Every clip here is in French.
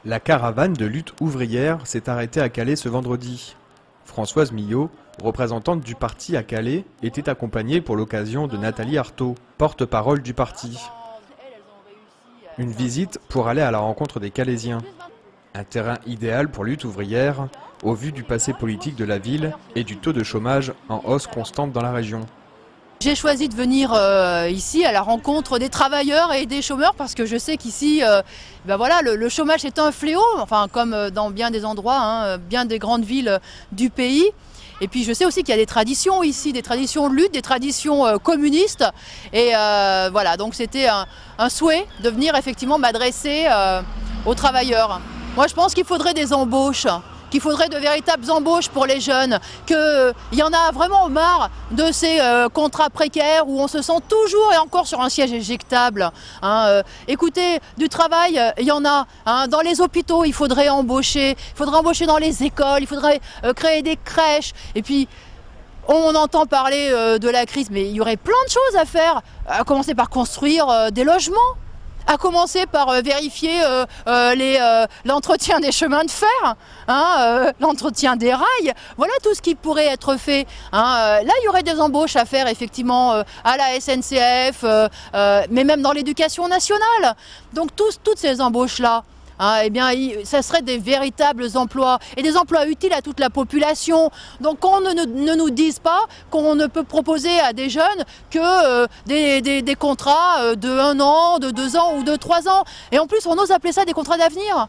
La caravane de lutte ouvrière s'est arrêtée à Calais ce vendredi. Françoise Millot, représentante du parti à Calais, était accompagnée pour l'occasion de Nathalie Arthaud, porte-parole du parti. Une visite pour aller à la rencontre des Calaisiens. Un terrain idéal pour lutte ouvrière, au vu du passé politique de la ville et du taux de chômage en hausse constante dans la région. J'ai choisi de venir ici à la rencontre des travailleurs et des chômeurs parce que je sais qu'ici, le chômage est un fléau, enfin comme dans bien des endroits, bien des grandes villes du pays. Et puis je sais aussi qu'il y a des traditions ici, des traditions de lutte, des traditions communistes. Et donc c'était un souhait de venir effectivement m'adresser aux travailleurs. Moi je pense qu'il faudrait des embauches. Qu'il faudrait de véritables embauches pour les jeunes, qu'il y en a vraiment marre de ces contrats précaires où on se sent toujours et encore sur un siège éjectable. Écoutez, du travail, il y en a. Dans les hôpitaux, il faudrait embaucher dans les écoles, il faudrait créer des crèches. Et puis, on entend parler de la crise, mais il y aurait plein de choses à faire, à commencer par construire des logements. À commencer par vérifier l'entretien des chemins de fer, l'entretien des rails, voilà tout ce qui pourrait être fait. Là, il y aurait des embauches à faire effectivement à la SNCF, mais même dans l'éducation nationale. Donc toutes ces embauches-là, ça serait des véritables emplois et des emplois utiles à toute la population. Donc qu'on ne nous dise pas qu'on ne peut proposer à des jeunes que des contrats de 1 an, de 2 ans ou de 3 ans. Et en plus, on ose appeler ça des contrats d'avenir.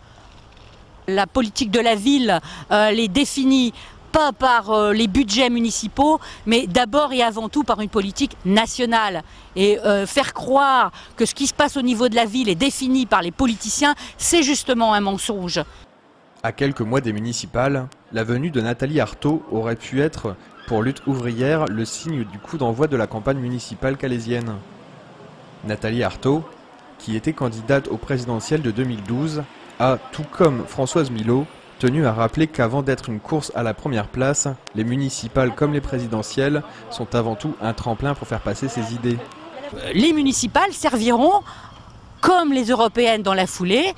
La politique de la ville les définit pas par les budgets municipaux, mais d'abord et avant tout par une politique nationale. Et faire croire que ce qui se passe au niveau de la ville est défini par les politiciens, c'est justement un mensonge. À quelques mois des municipales, la venue de Nathalie Arthaud aurait pu être, pour Lutte ouvrière, le signe du coup d'envoi de la campagne municipale calaisienne. Nathalie Arthaud, qui était candidate au présidentiel de 2012, a, tout comme Françoise Millot, tenu à rappeler qu'avant d'être une course à la première place, les municipales comme les présidentielles sont avant tout un tremplin pour faire passer ses idées. Les municipales serviront, comme les européennes dans la foulée,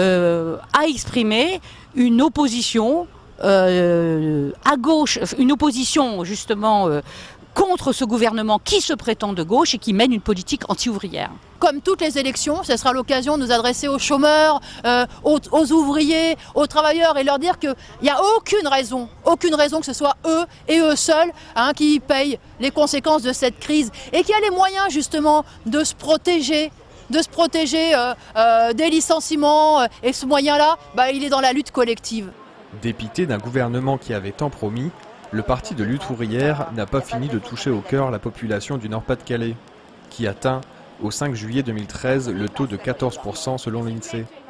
à exprimer une opposition à gauche, une opposition justement contre ce gouvernement qui se prétend de gauche et qui mène une politique anti-ouvrière. Comme toutes les élections, ce sera l'occasion de nous adresser aux chômeurs, aux ouvriers, aux travailleurs et leur dire qu'il n'y a aucune raison que ce soit eux et eux seuls qui payent les conséquences de cette crise et qui a les moyens justement de se protéger des licenciements et ce moyen-là, il est dans la lutte collective. Dépité d'un gouvernement qui avait tant promis, le parti de lutte ouvrière n'a pas fini de toucher au cœur la population du Nord-Pas-de-Calais, qui atteint au 5 juillet 2013 le taux de 14% selon l'INSEE.